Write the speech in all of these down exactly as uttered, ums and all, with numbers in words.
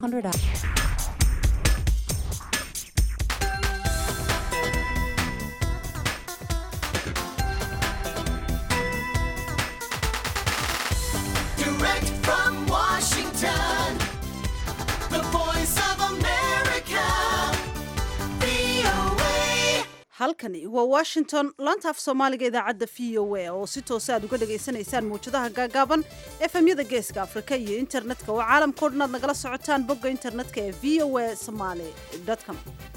Direct from Washington, the voice of America, V O A. halkani waa washington laanta af soomaaliga idaacadda v o a oo si toosa aad uga dhagaysanaysaan mawjadaha gaagaaban efemyada geeska afrika iyo internetka oo caalamkao dhan aad nagala socotaan bogga internetka ee v o a somaly com.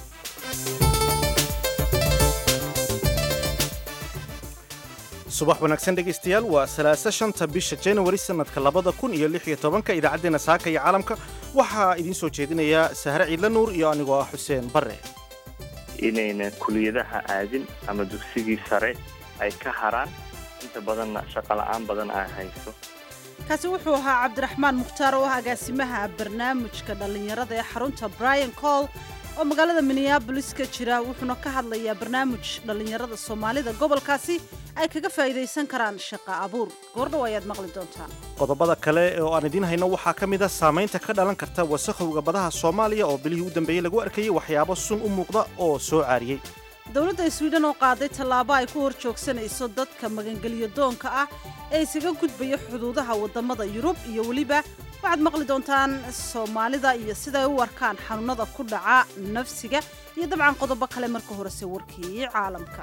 subax wanaagsan dhegaystayaal waa salaasa shanta bisha januari sanadka labada kun iyo lix iyo tobanka idaacaddeenna saaka iyo caalamka waxaa idiin soo jeedinayaa sahre ciidla nuur iyo anigoo ah xuseen barre. inayna kuliyadaha aadin ama dugsigii sare ay ka haraan inta badanna shaqo la'aan badan ay hayso. kaasi wuxuu ahaa cabdiraxmaan mukhtaar oo ah agaasimaha barnaamijka dhallinyarada ee xarunta brian cole oo magaalada minneabolis ka jira, wuxuuna ka hadlayaa barnaamij dhallinyarada soomaalida gobolkaasi ay kaga faa'iidaysan karaan shaqo abuur. goordhow ayaad maqli doontaan. qodobada kale oo aan idiin hayno waxaa ka mid a saamaynta ka dhalan karta wasakhowga badaha soomaaliya oo bilihii u dambeeyey lagu arkayey waxyaabo sun u muuqda oo soo caariyey. dowladda sweden oo qaaday tallaabo ay ku hor joogsanayso dadka magangelyo doonka ah ee isaga gudbaya xuduudaha waddamada yurub, iyo weliba waxaad maqli doontaan soomaalida iyo siday u arkaan xanuunada ku dhaca nafsiga iyo dabcan qodobo kale. marka horese warkii caalamka.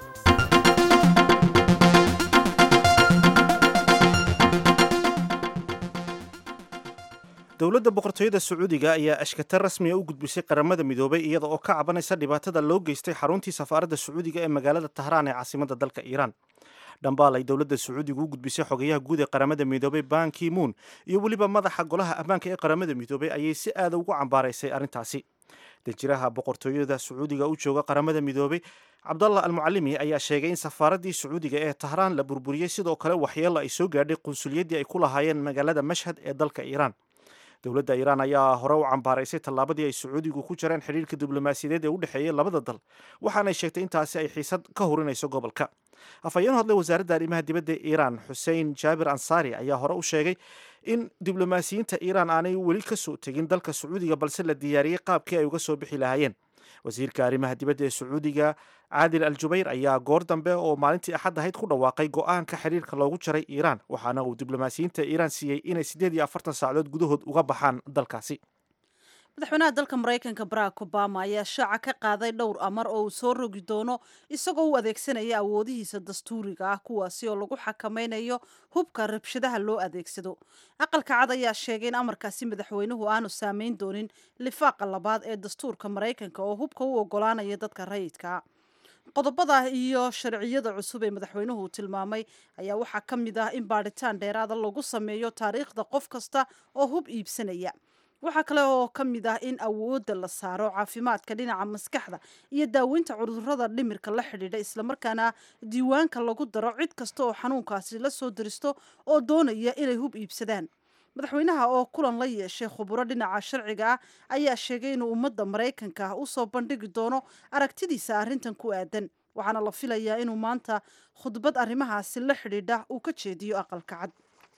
dowladda boqortooyada sacuudiga ayaa ashkata rasmiga u gudbisay qaramada midoobay iyada oo ka cabanaysa dhibaatada loo geystay xaruntii safaaradda sacuudiga ee magaalada tahraan ee caasimadda dalka iiraan. dhambaal ay dowladda sacuudiga u gudbisay xogayaha guud ee qaramada midoobay ban ki-moon iyo weliba madaxa golaha ammaanka ee qaramada midoobay ayay si aada ugu cambaaraysay arrintaasi. danjiraha boqortooyada sacuudiga u jooga qaramada midoobay cabdallah almucalimi ayaa sheegay in safaaraddii sacuudiga ee tahraan la burburiyey, sidoo kale waxyeelo ay soo gaadhay qunsuliyaddii ay ku lahaayeen magaalada mashhad ee dalka iiraan. dowladda iiraan ayaa hore u cambaaraysay tallaabadii ay sacuudigu ku jireen xidhiirka diblomaasiyadeed ee u dhexeeyey labada dal, waxaanay sheegtay intaasi ay xiisad ka hurinayso gobolka. afhayeen hadlay wasaaradda arrimaha dibadda ee iiraan xussein jaabir ansaari ayaa hore u sheegay in diblomaasiyiinta iiraan aanay weli ka soo tegin dalka sacuudiga, balse la diyaariyey qaabkii ay uga soo bixi lahaayeen. wasiirka arrimaha dibadda ee sacuudiga caadil al jubayr ayaa goor dambe oo maalintii axad ahayd ku dhawaaqay go'aanka xiriirka loogu jaray iiraan, waxaana uu diblomaasiyiinta iiraan siiyey inay siddeed iyo afartan saacadood gudahood uga baxaan dalkaasi. madaxweynaha dalka maraykanka barack obama ayaa shaaca ka qaaday dhowr amar oo uu soo rogi doono isagoo u adeegsanaya awoodihiisa dastuuriga ah, kuwaasi oo lagu xakamaynayo hubka rabshadaha loo adeegsado. aqalka cad ayaa sheegay in amarkaasi madaxweynuhu aanu saameyn doonin lifaaqa labaad ee dastuurka maraykanka oo hubka u ogolaanaya dadka rayidka. qodobada iyo sharciyada cusub ee madaxweynuhu tilmaamay ayaa waxaa ka mid ah in baadhitaan dheeraada lagu sameeyo taariikhda qof kasta oo hub iibsanaya. waxaa kale oo ka mid ah in awoodda la saaro caafimaadka dhinaca maskaxda iyo daaweynta cudurrada dhimirka la xidhiidha, islamarkaana diiwaanka lagu daro cid kasta oo xanuunkaasi la soo diristo oo doonaya inay hub iibsadaan. madaxweynaha oo kulan la yeeshay khuburo dhinaca sharciga ah ayaa sheegay inuu ummadda maraykanka u soo bandhigi doono aragtidiisa arrintan ku aadan, waxaana la filayaa inuu maanta khudbad arrimahaasi la xidhiidha uu ka jeediyo aqalka cad.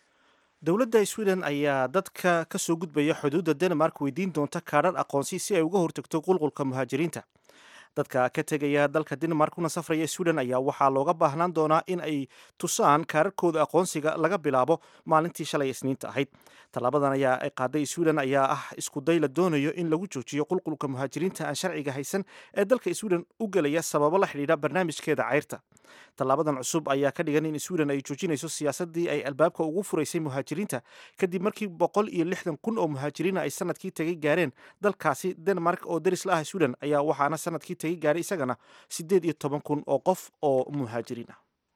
dowladda sweden ayaa dadka ka soo gudbaya xuduudda denmark weydiin doonta kaadhar aqoonsi si ay uga hortagto qulqulka muhaajiriinta. dadka ka tegaya dalka denmark kuna safraya sweden ayaa waxaa looga baahnaan doonaa in ay tusaan kaararkooda aqoonsiga laga bilaabo maalintii shalay isniinta ahayd. tallaabadan ayaa ay qaaday sweden ayaa ah iskuday la doonayo in lagu joojiyo qulqulka muhaajiriinta aan sharciga haysan ee dalka sweden u gelaya sababo la xidhiidha barnaamijkeeda cayrta. tallaabadan cusub ayaa ka dhigan in sweden ay joojinayso siyaasadii ay albaabka ugu furaysay muhaajiriinta kadib markii boqol iyo lixdan kun oo muhaajiriina ay sanadkii tegay gaareen dalkaasi. denmark oo daris la ah sweden ayaa waxaana sanadkii tegay gaaray isagana siddeed iyo toban kun oo qof oo muhaajiriin ah.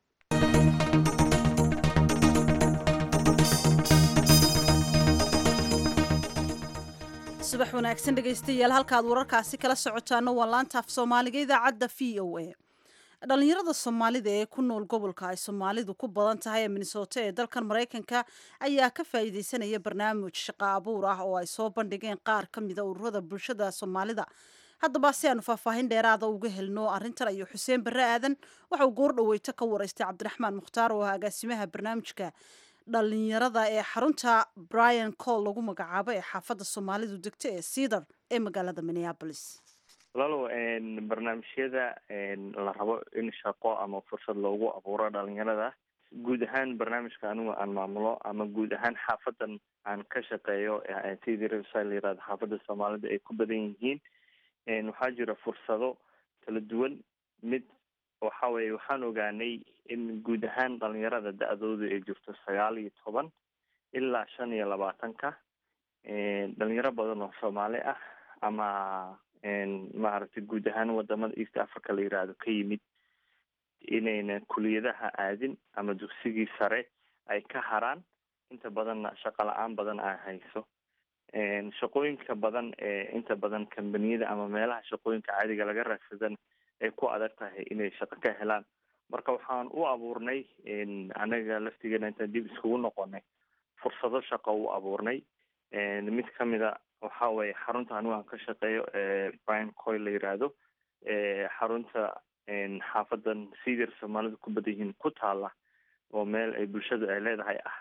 subax wanaagsan dhegaystayaal, halkaad wararkaasi kala socotaana waa laanta af soomaaliga idaacadda v o a. dhalinyarada soomaalida ee ku nool gobolka ay soomaalidu ku badan tahay ee minnesota ee dalkan maraykanka ayaa ka faa'iidaysanaya barnaamij shaqo abuur ah oo ay soo bandhigeen qaar ka mida ururada bulshada soomaalida. haddaba si aanu faahfaahin dheeraada uga helno arrintan ayuu xuseen barre aadan waxa uu goor dhaweyto ka waraystay cabdiraxmaan mukhtaar oo ah agaasimaha barnaamijka dhalinyarada ee xarunta brian cole lagu magacaabo ee xaafadda soomaalidu degto ee cedar ee magaalada minneapolis. walaalow barnaamijyada la rabo in shaqo ama fursad loogu abuuro dhalinyarada guud ahaan barnaamijka anigu aan maamulo ama guud ahaan xaafadan aan ka shaqeeyo sidii riverside la yirahdo xaafada soomaalida ay ku badan yihiin waxaa jira fursado kala duwan. mid waxa weye waxaan ogaanay in guud ahaan dhalinyarada da-doodu ay jirto sagaal iyo toban ilaa shan iyo labaatanka dhalinyaro badan oo soomaali ah ama maaragtay guud ahaan wadamada east africa la yiraahdo ka yimid inayna kuliyadaha aadin ama dugsigii sare ay ka haraan inta badanna shaqo la-aan badan ay hayso. shaqooyinka badan ee inta badan kambaniyada ama meelaha shaqooyinka caadiga laga raadsadan ay ku adag tahay inay shaqo ka helaan. marka waxaan u abuurnay anaga laftigeena intaan dib iskugu noqonay fursado shaqo u abuurnay. mid kamida waxa weye xarunta anigu aan ka shaqeeyo ee brian coyle la yiraahdo xarunta xaafadan cedar soomaalida ku badan yihiin ku taala oo meel ay bulshadu ay leedahay ah.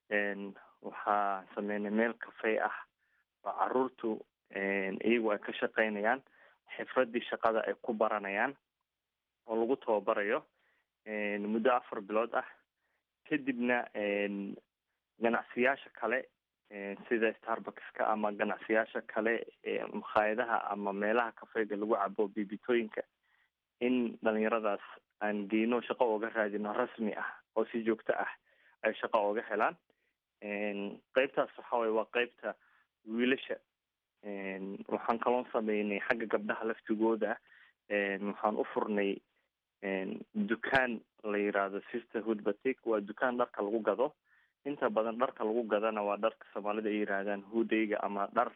waxaa sameynay meel cafe ah oo caruurtu iyagu ay ka shaqeynayaan xifradii shaqada ay ku baranayaan oo lagu tababarayo muddo afar bilood ah. kadibna ganacsiyaasha kale sida starbuckska ama ganacsiyaasha kale makhaayadaha ama meelaha kafeega lagu cabo bibitooyinka in dhalinyaradaas aan geyno shaqo ooga raadino rasmi ah oo si joogto ah ay shaqo ooga helaan. qeybtaas waxa weye waa qeybta wiilasha. waxaan kaloo sameynay xagga gabdhaha laftigooda waxaan u furnay dukaan la yiraahdo sisterhood batik. waa dukaan dharka lagu gado. inta badan dharka lagu gadana waa dharka soomaalida ay yiraahdaan hudayga ama dhar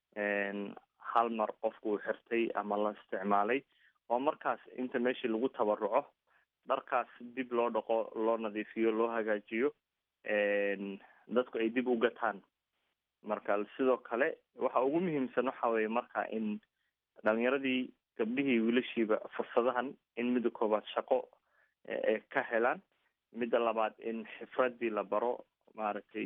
hal mar qofku uu xirtay ama la isticmaalay oo markaas inta meeshii lagu tabaruco dharkaas dib loo dhaqo loo nadiifiyo loo hagaajiyo dadku ay dib u gataan. marka sidoo kale waxa ugu muhiimsan waxa weye marka in dhalinyaradii gabdhihii wiilashiiba fursadahan in mida koobaad shaqo ay ka helaan. midda labaad in xifradii la baro maaragtay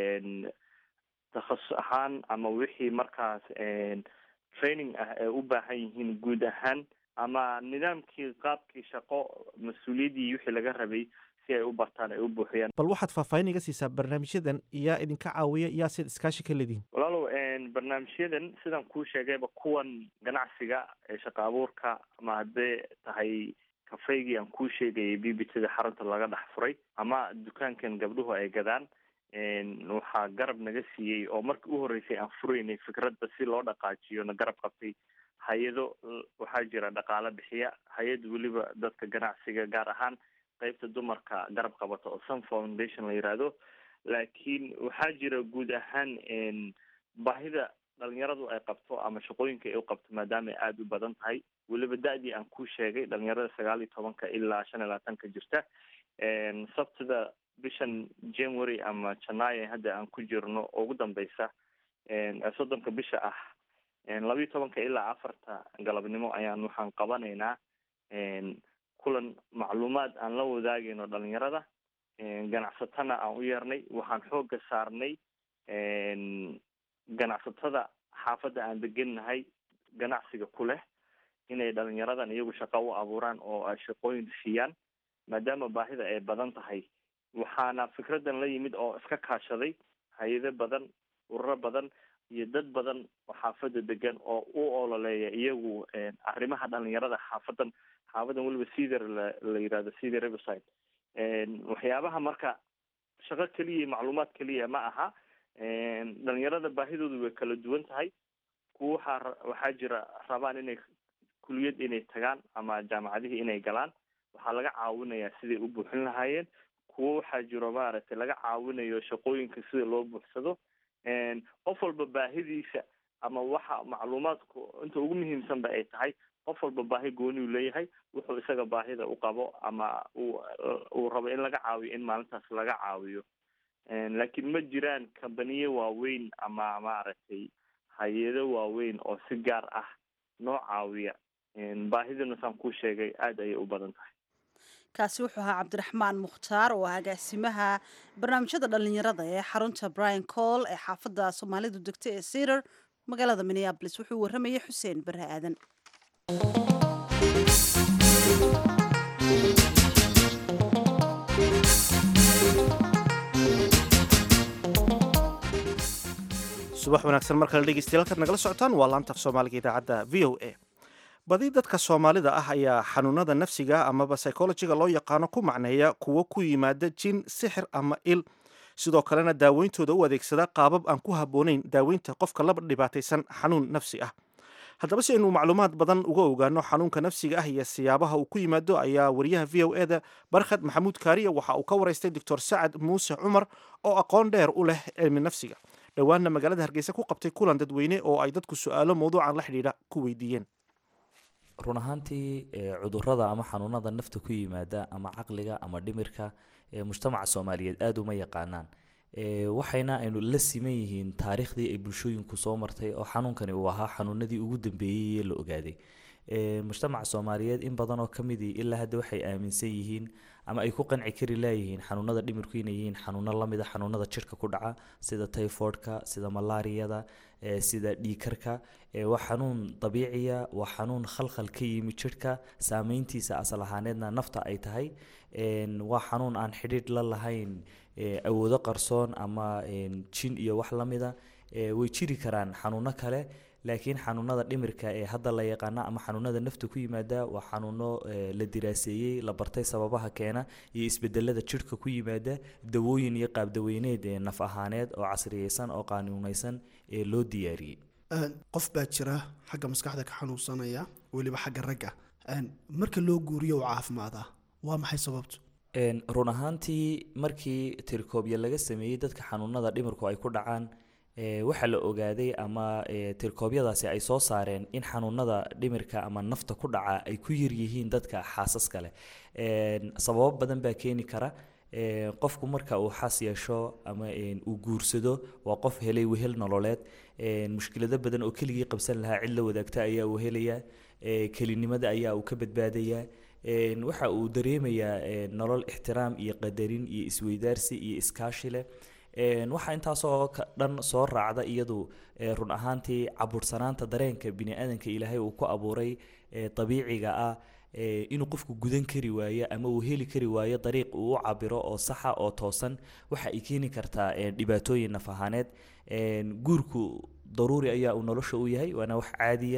takhasus ahaan ama wixii markaas training ah ay u baahan yihiin guud ahaan ama nidaamkii qaabkii shaqo mas-uuliyaddii wixii laga rabay si ay u bartaan ay u buuxiyaan. bal waxaad faahfaahin iga siisaa barnaamijyadan yaa idinka caawiya yaa sid iskaashi ka leedihin? walaalow barnaamijyadan sidaan kuu sheegayba kuwan ganacsiga ee shaqo abuurka ama haddee tahay kafeygii aan kuu sheegayay bbtada xarunta laga dhex furay ama dukaankan gabdhuhu ay gadaan waxaa garab naga siiyey oo markii u horreysay aan furaynay fikradda si loo dhaqaajiyo na garab qabtay hay-ado waxaa jira dhaqaalo bixiya. hay-ad weliba dadka ganacsiga gaar ahaan qeybta dumarka garab qabata oo sun foundation la yiraahdo. laakiin waxaa jira guud ahaan baahida dhalinyaradu ay qabto ama shaqooyinka ay u qabto maadaama ay aada u badan tahay. weliba da-dii aan ku sheegay dhalinyarada sagaal iyo tobanka ilaa shan iyo labaatanka jirta. sabtida bishan january ama janaayo hadda aan ku jirno oo ugu dambeysa soddonka bisha ah labiiyo tobanka ilaa afarta galabnimo ayaan waxaan qabanaynaa kulan macluumaad aan la wadaagayno dhalinyarada. ganacsatana aan u yeernay. waxaan xooga saarnay ganacsatada xaafadda aan degennahay ganacsiga ku leh inay dhalinyaradan iyagu shaqo u abuuraan oo ay shaqooyin siiyaan maadaama baahida ay badan tahay. waxaana fikradan la yimid oo iska kaashaday hay-ado badan ururo badan iyo dad badan oo xaafadda degan oo u ololeeya iyagu arrimaha dhalinyarada xaafadan xaafadan weliba cedar la la yirahdo cedar riverside. waxyaabaha marka shaqo keliya macluumaad keliya ma aha. dhalinyarada baahidoodu way kala duwan tahay. kuwa waxaa waxaa jira rabaan inay kuliyad inay tagaan ama jaamacadihii inay galaan waxaa laga caawinayaa siday u buuxin lahaayeen. kuwa waxaa jiro maaragtay laga caawinayo shaqooyinka sida loo buuxsado. qof walba baahidiisa ama waxa macluumaadku inta ugu muhiimsanba ay tahay qof walba baahi gooni u leeyahay wuxuu isaga baahida u qabo ama uu uu rabo in laga caawiyo in maalintaas laga caawiyo. laakiin ma jiraan kambaniye waaweyn ama maaragtay hay-ado waaweyn oo si gaar ah noo caawiya. baahidana saan kuu sheegay aada ayay u badan tahay. kaasi wuxuu ahaa cabdiraxmaan mukhtaar oo ah agaasimaha barnaamijyada dhallinyarada ee xarunta brian cole ee xaafadda soomaalidu degta ee cedar magaalada minneabolis wuxuu warramayay xuseen barre aadan. subax wanaagsan mar kale dhegeystayaal halkaad nagala socotaan waa laanta af soomaaliga idaacadda v o a. badi dadka soomaalida ah ayaa xanuunada nafsiga amaba psychologiga loo yaqaano ku macneeya kuwo ku yimaada jin, sixir ama il, sidoo kalena daaweyntooda u adeegsada qaabab aan ku habboonayn daaweynta qofka la dhibaataysan xanuun nafsi ah. haddaba si aynu macluumaad badan uga ogaano xanuunka nafsiga ah iyo siyaabaha uu ku yimaado ayaa wariyaha v o e da barkhad maxamuud kaariya waxa uu ka waraystay doctor sacad muuse cumar oo aqoon dheer u leh cilmi nafsiga, dhowaanna magaalada hargeysa ku qabtay kulan dadweyne oo ay dadku su-aalo mawduucan la xidhiidha ku weydiiyeen. run ahaantii cudurada ama xanuunada nafta ku yimaada ama caqliga ama dhimirka mujtamaca soomaaliyeed aada uma yaqaanaan, waxayna aynu la siman yihiin taariikhdii ay bulshooyinku soo martay oo xanuunkani uu ahaa xanuunadii ugu dambeeyey ee la ogaaday. mujtamaca soomaaliyeed in badan oo ka midii ilaa hadda waxay aaminsan yihiin ama ay ku qanci kari laayihiin xanuunada dhimirku inay yihiin xanuuno lamid a xanuunada jirka ku dhaca sida typhoidka, sida malaariyada, sida dhiikarka. waa xanuun dabiiciya, waa xanuun khalkhal ka yimi jirka, saameyntiisa asal ahaaneedna nafta ay tahay. waa xanuun aan xidhiidh la lahayn awoodo qarsoon ama jin iyo wax lamida. way jiri karaan xanuuno kale, laakiin xanuunada dhimirka ee hadda la yaqaana ama xanuunada nafta ku yimaada waa xanuuno la diraaseeyey, la bartay sababaha keena iyo isbedelada jirka ku yimaada, dawooyin iyo qaabdaweyneed ee naf ahaaneed oo casriyeysan oo qaanuunaysan ee loo diyaariyey. qof baa jira xagga maskaxda ka xanuunsanaya, weliba xagga ragga, marka loo guuriyo uu caafimaadaa, waa maxay sababtu? run ahaantii markii tirkoobya laga sameeyey dadka xanuunada dhimirku ay ku dhacaan, waxaa la ogaaday ama tirkoobyadaasi ay soo saareen in xanuunada dhimirka ama nafta ku dhaca ay ku yaryihiin dadka xaasaska leh. sababo badan baa keeni kara. qofku marka uu xaas yeesho ama uu guursado waa qof helay wehel nololeed. mushkilado badan oo keligii qabsan lahaa cid la wadaagta ayaa uu helayaa. kelinimada ayaa uu ka badbaadayaa. waxa uu dareemayaa nolol ixtiraam iyo qadarin iyo isweydaarsi iyo iskaashi leh. waxaa intaasoo dhan soo raacda iyadu run ahaantii cabuursanaanta dareenka bini-aadanka ilaahay uu ku abuuray dabiiciga ah, inuu qofku gudan kari waayo ama uu heli kari waayo dariiq uu u cabiro oo saxa oo toosan. waxa ay keeni kartaa dhibaatooyin naf ahaaneed. guurku daruuri ayaa uu nolosha u yahay, waana wax caadiya.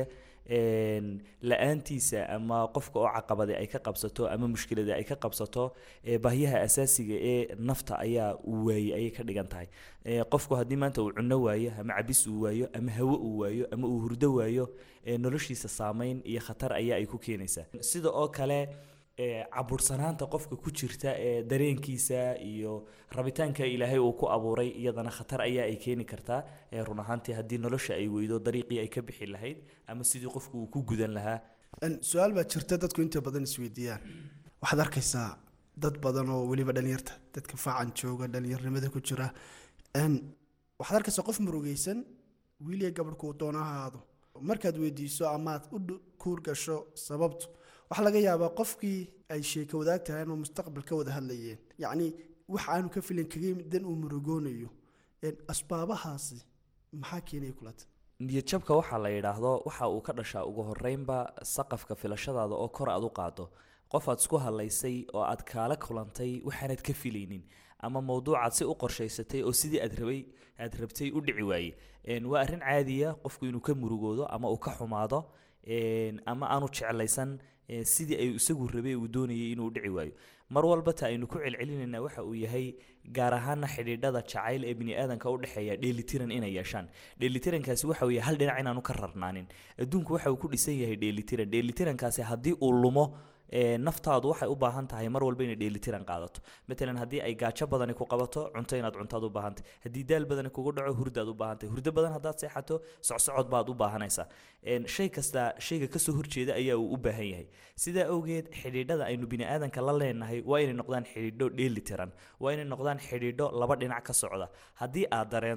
la-aantiisa ama qofka oo caqabada ay ka qabsato ama mushkilada ay ka qabsato, baahiyaha asaasiga ee nafta ayaa uu waayey ayay ka dhigan tahay. qofku haddii maanta uu cunno waayo ama cabis uu waayo ama hawo uu waayo ama uu hurdo waayo, noloshiisa saameyn iyo khatar ayaa ay ku keenaysaa. sida oo kale cabuursanaanta qofka ku jirta ee dareenkiisa iyo rabitaanka ilaahay uu ku abuuray iyadana khatar ayaa ay keeni kartaa. run ahaantii haddii nolosha ay weydo dariiqii ay ka bixi lahayd ama sidii qofku uu ku gudan lahaa. su-aal baa jirta dadku inta badan isweydiiyaan. waxaad arkaysaa dad badan oo weliba dhalinyarta dadka faacan jooga dhalinyarnimada ku jira, waxaad arkaysaa qof murugaysan, wiiliya gabadhku doona ha ahaado, markaad weydiiso amaad u kuur gasho sababtu, waxaa laga yaabaa qofkii ay sheeko wadaag tahay oo mustaqbal ka wada hadlayeen, yacni wax aanu ka filin kaga yimid dan uu murugoonayo. asbaabahaasi maxaa keenaya kulata? niyadjabka waxaa la yidhaahdo waxa uu ka dhashaa ugu horreynba saqafka filashadaada oo kor aad u qaado. qof aad isku hadlaysay oo aad kaala kulantay waxaanad ka filaynin, ama mawduucaad si u qorshaysatay oo sidii aad rabay aad rabtay u dhici waaye. waa arrin caadiya qofku inuu ka murugoodo ama uu ka xumaado, ama aanu jeclaysan sidii ay isagu rabay uu doonayay inuu dhici waayo. mar walba ta aynu ku celcelinayna waxa uu yahay gaar ahaana xidhiidhada jacayl ee bini'aadanka u dhexeeya dheelitiran inay yeeshaan. dheelitirankaasi waxa uu yahay hal dhinac inaanu ka rarnaanin. adduunku waxa uu ku dhisan yahay dheelitiran. dheelitirankaasi haddii uu lumo, naftaadu waxay u baahan tahay mar walba inay dheelitiran qaadato. matalan haddii ay gaajo badani ku qabato, cunto inaad cuntaad u baahantahay. haddii daal badani kugu dhaco, hurdaad u baahantahay. hurdo badan haddaad seexato, socsocod baad u baahanaysaa. shay kasta shayga kasoo horjeeda ayaa uu u baahan yahay. sidaa awgeed xidhiidhada aynu bini'aadanka la leenahay waa inay noqdaan xidhiidho dheelitiran, waa inay noqdaan xidhiidho laba dhinac ka socda. haddii aad dareento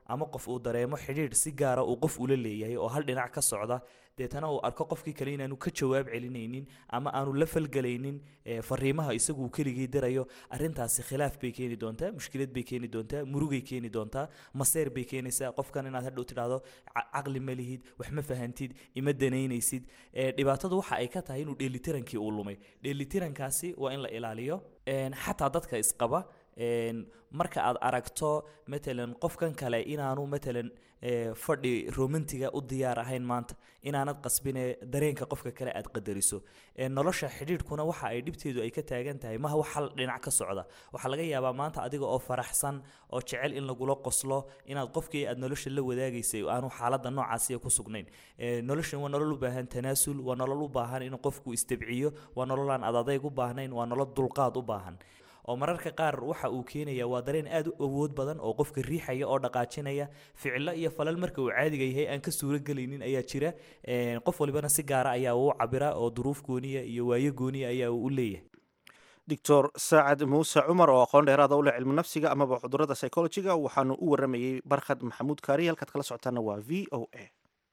ama qof uu dareemo xidhiidh si gaara uu qof ula leeyahay oo hal dhinac ka socda deetana uu arko qofkii kale inaanu ka jawaab celinaynin ama aanu la falgelaynin fariimaha isagu keligii dirayo arrintaasi khilaaf bay keeni doontaa mushkilad bay keeni doontaa murugay keeni doontaa maseer bay keenaysaa qofkan inaad hadhow tidhaahdo caqli ma lihid wax ma fahantid ima danaynaysid dhibaatadu waxa ay ka tahay inuu dheelitirankii uu lumay dheelitirankaasi waa in la ilaaliyo xataa dadka isqaba marka aad aragto matalan qofkan kale inaanu matalan fadhi romantiga u diyaar ahayn maanta inaanad qasbine dareenka qofka kale aad qadariso nolosha xidhiidhkuna waxa ay dhibteedu ay ka taagan tahay maha wax hal dhinac ka socda waxaa laga yaabaa maanta adiga oo faraxsan oo jecel in lagula qoslo inaad qofkii aad nolosha la wadaagaysay aanu xaaladda noocaasiya ku sugnayn noloshan waa nolol u baahan tanaasul waa nolol u baahan in qofku istabciyo waa nolol aan adadayg u baahnayn waa nolol dulqaad u baahan oo mararka qaar waxa uu keenaya waa dareen aad u awood badan oo qofka riixaya oo dhaqaajinaya ficilo iyo falal marka uu caadiga yahay aan ka suuro gelaynin ayaa jira qof walibana si gaara ayaa uu cabira oo duruuf gooniya iyo waayo gooniya ayaa uu u leeyahay doctor saacad muuse cumar oo aqoon dheeraada u leh cilmi nafsiga amaba cudurrada psychologiga waxaanu u waramayey barkhad maxamuud kaari halkaad kala socotaana waa v o a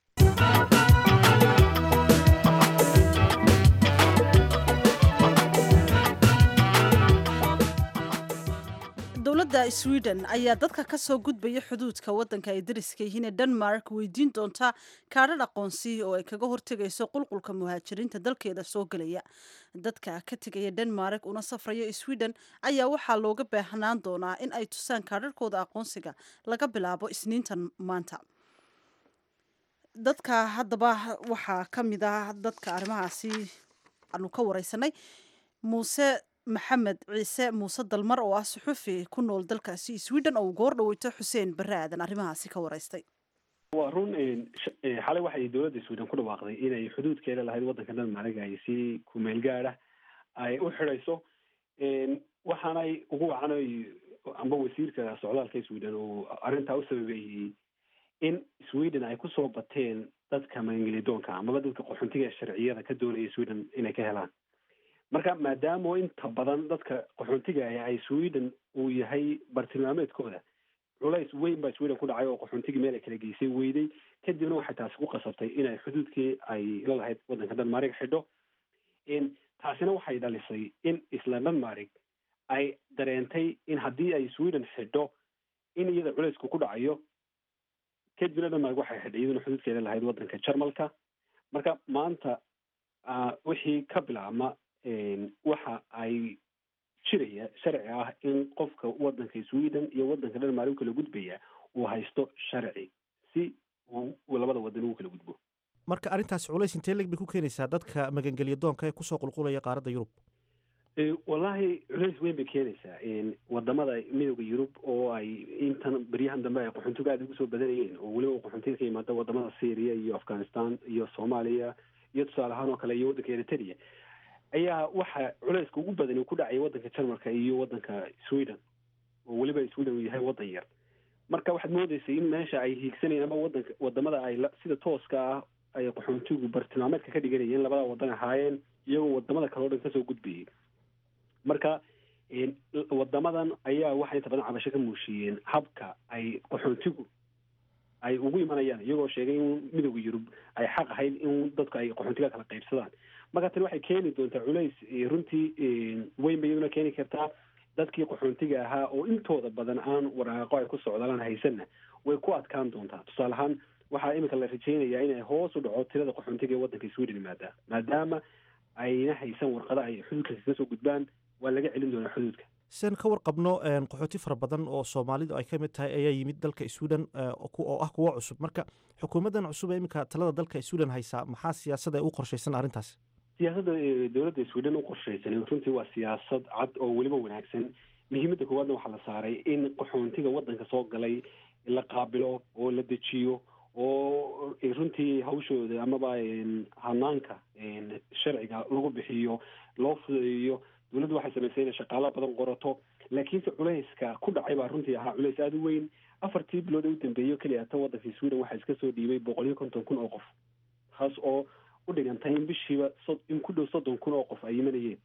dowladda sweden ayaa dadka ka soo gudbaya xuduudka waddanka ay dariska yihiin ee denmark weydiin doontaa kaadhadh aqoonsi oo ay kaga hortegayso qulqulka muhaajiriinta dalkeeda soo gelaya dadka ka tegaya denmark una safraya sweden ayaa waxaa looga baahnaan doonaa in ay tusaan kaadhadhkooda aqoonsiga laga bilaabo isniintan maanta dadka haddaba waxaa ka mid ah dadka arrimahaasi aanu ka wareysanay muuse maxamed ciise muuse dalmar oo ah suxufi ku nool dalkaasi sweden oo goor dhaweyto xuseen barre aadan arrimahaasi ka wareystay waa run xalay waxay dowladda sweden ku dhawaaqday inay xuduudkeeda lahayd waddanka denmark ay si kumeel gaada ay u xidhayso waxaanay ugu wacanay amba wasiirka socdaalka sweden oo arrintaa u sababeeyey in sweden ay kusoo bateen dadka maangelidoonka amaba dadka qaxoontiga sharciyada ka doonaya sweden inay ka helaan marka maadaama inta badan dadka qaxoontiga ay sweden uu yahay bartilmaameedkooda culays weyn baa sweden ku dhacay oo qaxoontigii meel ay kala geysay weyday kadibna waxay taasi ku qasabtay inay xuduudkii ay la lahayd waddanka denmark xidho taasina waxay dhalisay in isla denmark ay dareentay in haddii ay sweden xidho in iyada culaysku ku dhacayo kadibna denmark waxay xidhay iyaduna xuduudkeeda lahayd waddanka jarmalka marka maanta wixii ka bilaabma waxa ay jiraya sharci ah in qofka waddanka sweden iyo waddanka denmark u kala gudbaya uu haysto sharci si uu labada waddan ugu kala gudbo marka arrintaasi culays intee leg bay ku keenaysaa dadka magangelya doonka ee kusoo qulqulaya qaaradda yurub wallahi culays weyn bay keenaysaa wadamada midooda yurub oo ay intan beryahan dambe ay qaxoontiga aada ugu soo badanayeen oo weliba qaxoontiga ka yimaada wadamada syria iyo afghanistan iyo soomaaliya iyo tusaale ahaan oo kale iyo waddanka eritrea ayaa waxa culayska ugu badan ku dhacay waddanka jarmalka iyo waddanka sweden oo weliba sweden uu yahay waddan yar marka waxaad moodeysay in meesha ay hiigsanayeen ama wadanka wadamada ay sida tooska ah ay qaxoontigu bartilmaameedka ka dhiganayeen labada waddan ahaayeen iyagoo wadamada kale o dhan kasoo gudbayay marka wadamadan ayaa waxay inta badan cabasho ka muushiiyeen habka ay qaxoontigu ay ugu imanayaan iyagoo sheegay in midowda yurub ay xaq ahayd in dadku ay qaxoontiga kala qaybsadaan marka tani waxay keeni doontaa culays runtii weyn bay iyaduna keeni kartaa dadkii qaxoontiga ahaa oo intooda badan aan waraaqo ay ku socdaalaan haysanna way ku adkaan doontaa tusaale ahaan waxaa iminka la rajaynayaa inay hoos u dhaco tirada qaxoontiga ee waddanka sweden yimaada maadaama ayna haysan warqada ay xuduudka kaga soo gudbaan waa laga celin doonaa xuduudka sian ka warqabno qaxooti fara badan oo soomaalidu ay ka mid tahay ayaa yimid dalka sweden oo ah kuwo cusub marka xukuumaddan cusub ee iminka talada dalka sweden haysaa maxaa siyaasad ay u qorshaysan arrintaas siyaasadda dowladda sweden u qorshaysan runtii waa siyaasad cad oo weliba wanaagsan muhiimadda koowaadna waxaa la saaray in qaxoontiga waddanka soo galay la qaabilo oo la dejiyo oo runtii hawshooda amaba hanaanka sharciga lagu bixiyo loo fudeeyo dowladdu waxay samaysay inay shaqaalo badan qorato laakiinse culayska ku dhacay baa runtii ahaa culays aada u weyn afartii bilood ee u dambeeyo keliya ta waddanka sweden waxaa iska soo dhiibay boqol iyo konton kun oo qof taas oo u dhigantay in bishiiba in ku dhow soddon kun oo qof ay imanayeen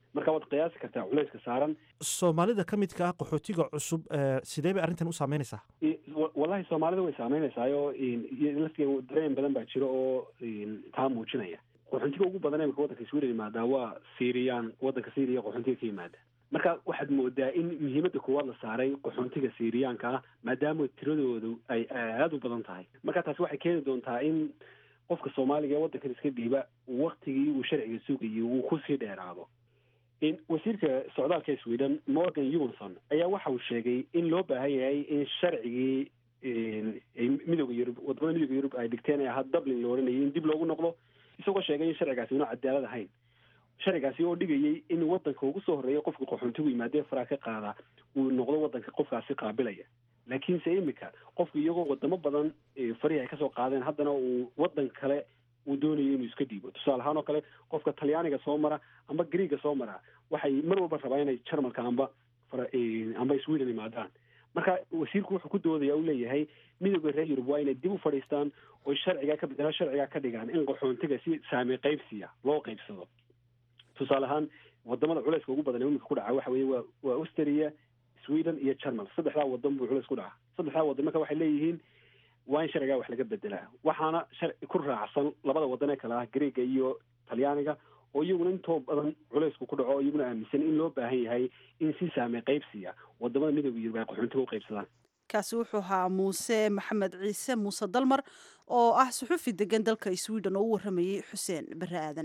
marka waad qiyaasi kartaa culayska saaran. soomaalida ka midka ah qaxootiga cusub sidee bay arrintan u saameynaysaa? wallahi soomaalida way saameynaysaayoo laftiga dareen badan baa jiro oo taa muujinaya. qaxoontiga ugu badan imika waddanka sweden yimaadaa waa syrian, waddanka syria qaxoontiga ka yimaada. marka waxaad moodaa in muhiimadda koowaad la saaray qaxoontiga syriyaanka ah maadaama tiradoodu ay aada u badan tahay. marka taasi waxay keeni doontaa in qofka soomaaliga ee waddankan iska dhiiba waktigii uu sharciga sugayay uu kusii dheeraado. wasiirka socdaalka sweden Morgan Johansson ayaa waxa uu sheegay in loo baahan yahay in sharcigii midooda yurub wadamada midooda yurub ay dhigteen ee ahaa dublin la oranayay in dib loogu noqdo, isagoo sheegay in sharcigaasi una cadaalad ahayn. sharcigaasi oo dhigayay in waddanka ugu soo horreeya qofka qaxoontigu yimaadee faraa ka qaada uu noqdo waddanka qofkaasi qaabilaya. laakiinse imika qofku iyagoo wadamo badan farihi ay kasoo qaadeen haddana uu waddan kale uu doonayo inuu iska dhiibo. tusaale ahaan oo kale qofka talyaaniga soo mara ama greega soo mara waxay mar walba rabaa inay jarmalka amba amba sweden yimaadaan. marka wasiirku wuxuu ku doodaya u leeyahay midooda reer yurub waa inay dib u fadhiistaan oo sharcigaa ka bedela sharcigaa ka dhigaan in qaxoontiga si saami qaybsiya loo qaybsado. tusaale ahaan wadamada culayska ugu badan ee imika ku dhaca waxa weeye waa waa Austria, Sweden iyo Germany. saddexdaa wadan buu culays ku dhaca. saddexdaa wadan marka waxay leeyihiin waa in sharcigaa wax laga bedelaa. waxaana sharci ku raacsan labada wadan ee kale ah Greega iyo Talyaaniga oo iyaguna intoo badan culaysku ku dhaco iyaguna aaminsan in loo baahan yahay in si saame qaybsiya wadamada midooda yurub ay qaxoontiga u qaybsadaan. kaasi wuxuu ahaa muuse maxamed ciise muuse dalmar oo ah suxufi degan dalka Sweden oo u waramayay Xuseen Bare Aadan.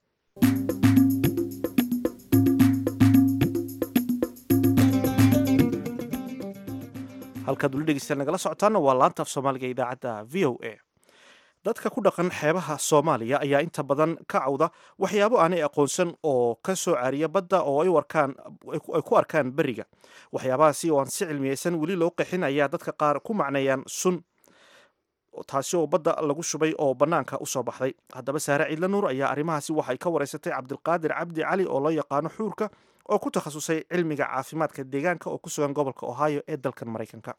halkaad weli dhegeystayaal nagala socotaana waa laanta af soomaaliga ee idaacadda v o a. dadka ku dhaqan xeebaha soomaaliya ayaa inta badan ka cawda waxyaabo aanay aqoonsan oo ka soo caariya badda oo ay warkaan ay ku arkaan beriga. waxyaabahaasi oo aan si cilmiyeysan weli loo qeexin ayaa dadka qaar ku macneeyaan sun, taasi oo badda lagu shubay oo bannaanka u soo baxday. haddaba saare ciidla nuur ayaa arrimahaasi waxay ka wareysatay cabdilqaadir cabdi cali oo loo yaqaano xuurka oo ku takhasusay cilmiga caafimaadka deegaanka oo ku sugan gobolka ohio ee dalkan maraykanka.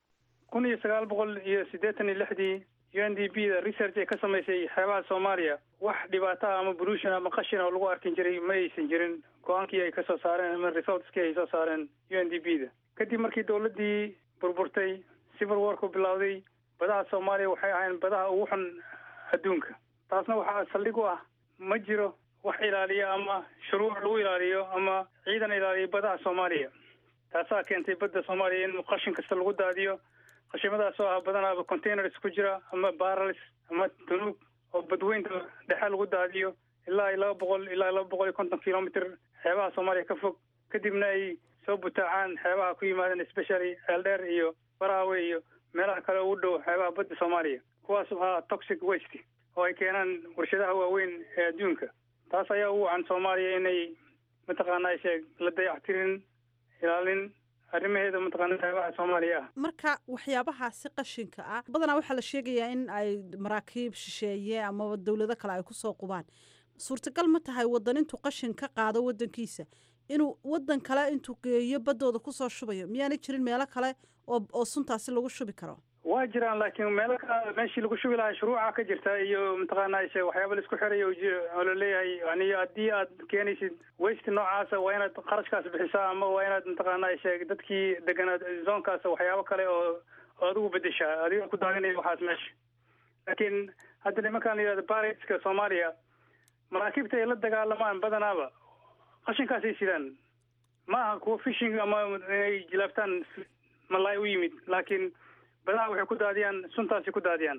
kun iyo sagaal boqol iyo siddeetan iyo lixdii u n d p da research ay ka samaysay xeebaha soomaaliya wax dhibaato ah ama pollution ama qashin oo lagu arkin jiray ma aysan jirin. go-aankii ay kasoo saareen ama resultskii ay soo saareen u n d p da kadib markii dawladdii burburtay civil warku bilowday badaha soomaaliya waxay ahayn badaha ugu xun adduunka. taasna waxaa saldhig u ah ma jiro wax ilaaliya ama shuruuc lagu ilaaliyo ama ciidan ilaaliyo badaha soomaaliya. taasaa keentay badda soomaaliya in qashin kasta lagu daadiyo. qashimadaas oo ah badanaaba containers ku jira ama barrels ama tunuug oo badweynta dhexe lagu daadiyo ilaa iyo laba boqol ilaa laba boqol iyo konton kilomitr xeebaha soomaaliya ka fog, kadibna ay soo butaacaan xeebaha ku yimaadeen especially ceeldheer iyo baraawe iyo meelaha kale ugu dhow xeebaha badda soomaaliya, kuwaas oo ah toxic waste oo ay keenaan warshadaha waaweyn ee adduunka. taas ayaa ugu wacan soomaaliya inay mataqaanaa sheeg la dayactirin ilaalin arrimaheeda mataqaana xeebaha soomaaliya ah. marka waxyaabahaasi qashinka ah badanaa waxaa la sheegayaa in ay maraakiib shisheeye ama dawlado kale ay kusoo qubaan. suurtagal ma tahay wadan intuu qashin ka qaado wadankiisa inuu wadan kale intuu geeyo badooda kusoo shubayo? miyaanay jirin meelo kale oo oo suntaasi lagu shubi karo? waa jiraan, laakiin meelo kale meeshii lagu shubi lahaa shuruuca ka jirta iyo mataqaanaa sheeg waxyaaba la isku xirayo oo la leeyahay yani haddii aad keenaysid waste noocaasa waa inaad qarashkaas bixisaa ama waa inaad mataqaanaa sheeg dadkii deganaa zoonkaas waxyaabo kale oo oo adigu bedeshaa adiga ku daadinaya waxaas meesha. laakiin hadda nimankaan la yidhahdo pirateska soomaaliya maraakiibta ay la dagaalamaan badanaaba qashinkaasay sidaan. ma aha kuwa fishing ama inay jilaabtaan malaay u yimid, laakiin badaha waxay ku daadiyaan suntaasi ku daadiyaan.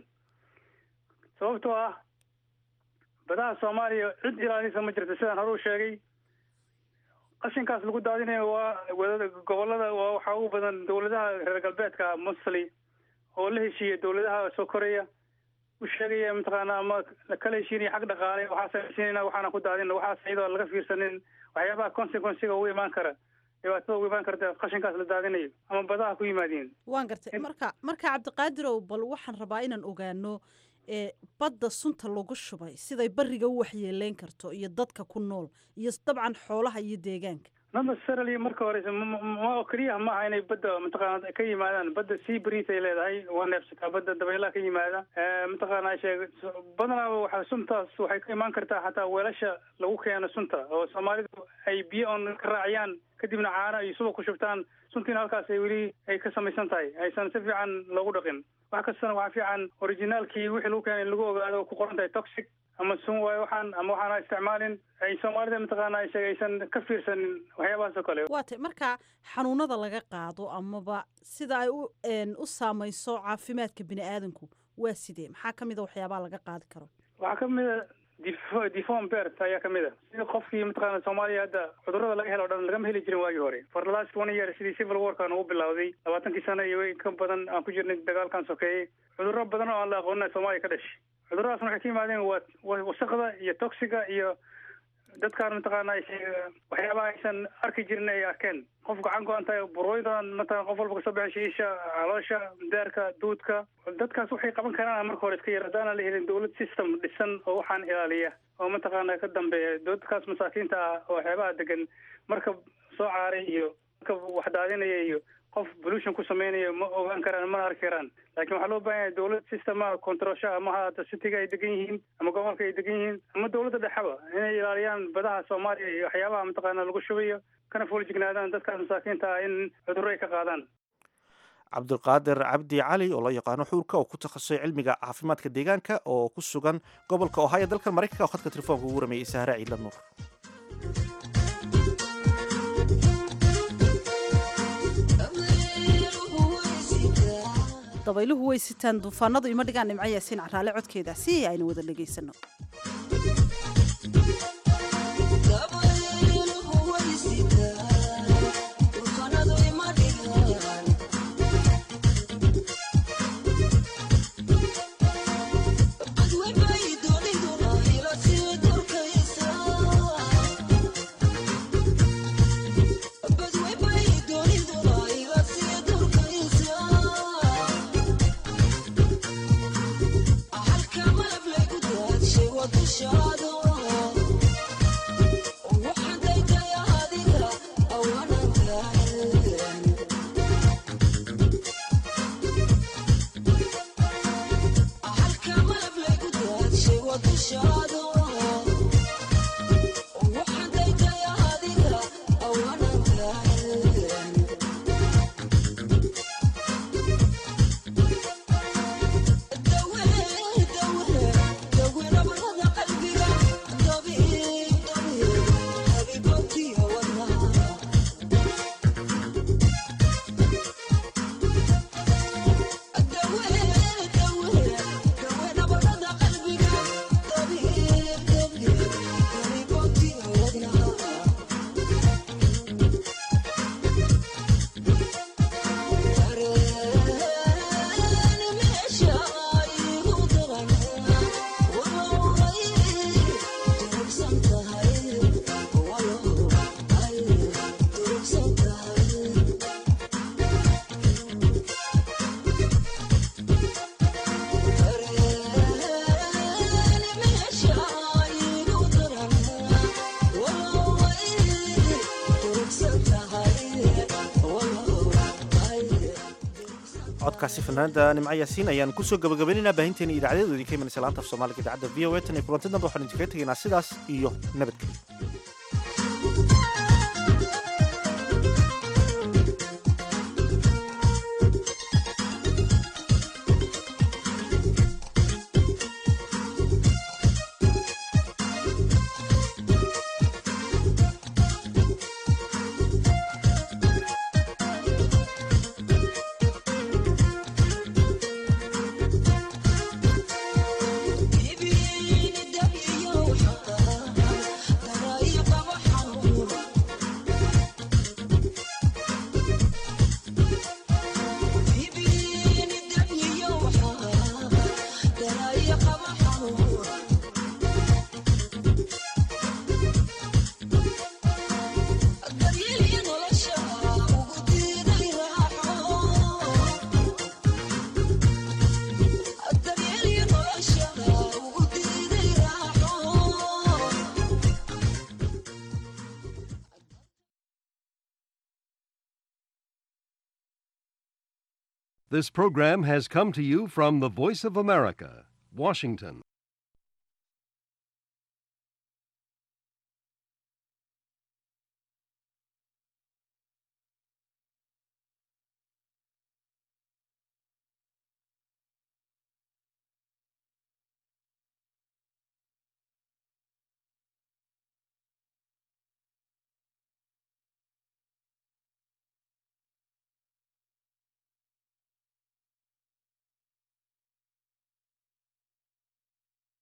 sababtoo ah badaha soomaaliya cid ilaalisa ma jirto. sidaan hore u sheegay qashinkaas lagu daadinayo waa wadada gobolada waa waxaa ugu badan dawladaha reer galbeedka mostly oo la heshiiya dawladaha soo koraya u sheegaya mataqaana ama kala heshiinaya xag dhaqaale waxaas heshiinayna waxaana ku daadina waxaas iyadoo laga fiirsanin waxyaabaha consequencega ugu imaan kara dhibaatada ugu imaan karta qashinkaas la daadinayo ama badaha ku yimaadeen. waan gartay. marka marka cabdiqaadirow bal waxaan rabaa inaan ogaano ee badda sunta lagu shubay siday bariga u waxyeeleyn karto iyo dadka ku nool iyo dabcan xoolaha iyo deegaanka. not necessarily marka hore ma oo keliya ma aha inay badda mataqaana ka yimaadaan. Badda sea breeze ay leedahay, waa neefsataa badda dabaylaha ka yimaada. mataqaana sheeg badanaa waxa suntaas waxay ka imaan kartaa xataa weelasha lagu keeno sunta oo Soomaalidu ay biyo on ka raaciyaan kadibna caana iyo suuq ku shubtaan suntiina halkaas ay weli ay ka samaysan tahay aysan si fiican loogu dhaqin. wax kastana waxa fiican originalkii wixii lagu keenay lagu ogaado ku qoran tahay toxic ama sun waayo waxaan ama waxaan isticmaalin ay Soomaalida mataqaana ay sheegaysan ka fiirsanin waxyaabahaas oo kale. waata marka xanuunada laga qaado amaba sida ay u een u saamayso caafimaadka bini'aadanku waa sidee maxaa kamid ah waxyaabaha laga qaadi karo? waxaa kamid ah deform birth ayaa kamid ah sida qofkii mataqaana Soomaaliya hadda cudurrada laga helo dhan lagama heli jirin waagii hore. for the last one year sidii civil war kan uu bilowday labaatankii sano iyo ka badan aan ku jirnay dagaalkan sokeeyay cudurro badan oo aan la aqoonin Soomaaliya ka dhashay. cuduradaas waxay ka yimaadeen waa wasaqda iyo toxiga iyo dadkaan mataqaana waxyaabaha aysan arki jirin ay arkeen. qof gacan go-an tahay burooydan mataqaana qof walba kasoo baxay isha caloosha daarka duudka dadkaas waxay qaban karaan marka hore iska yar haddaan la helin dowlad system dhisan oo waxaan ilaaliya oo mataqaana ka dambeeya dadkaas masaakiinta ah oo waxyaabaha degan marka soo caaray iyo marka wax daadinaya iyo qof pollution ku sameynaya ma ogaan karaan ma arki karaan. laakiin waxaa loo baahan yahay dowlad system ah controlsha ama hada city-ga ay degan yihiin ama gobolka ay degan yihiin ama dowladda dhexaba inay ilaaliyaan badaha Soomaaliya iyo waxyaabaha mataqaana lagu shubayo kana foolajignaadaan dadkaas masaakiinta ah in cudurro ay ka qaadaan. cabdulqaadir cabdi cali oo loo yaqaano xuurka oo ku takhasusay cilmiga caafimaadka deegaanka oo ku sugan gobolka Ohio dalka Mareykanka oo khadka telefoonka ugu rameeyay Sahra Ciidla Nuur. dabayluhu way sitaan duufaanadu ima dhigaan nimco yaasiin caraale codkeeda si aynu wada dhageysano. codkaasi fanaanada nimco yaasiin ayaan kusoo gabagabaynaynaa baahinteena idaacadeedu idinka imanaysa laanta af soomaaliga idaacadda v o a tan iyo kulanti dambe waxaan idinkaga tegaynaa sidaas iyo nabadgelyo. Baby, This program has come to you from the Voice of America, Washington.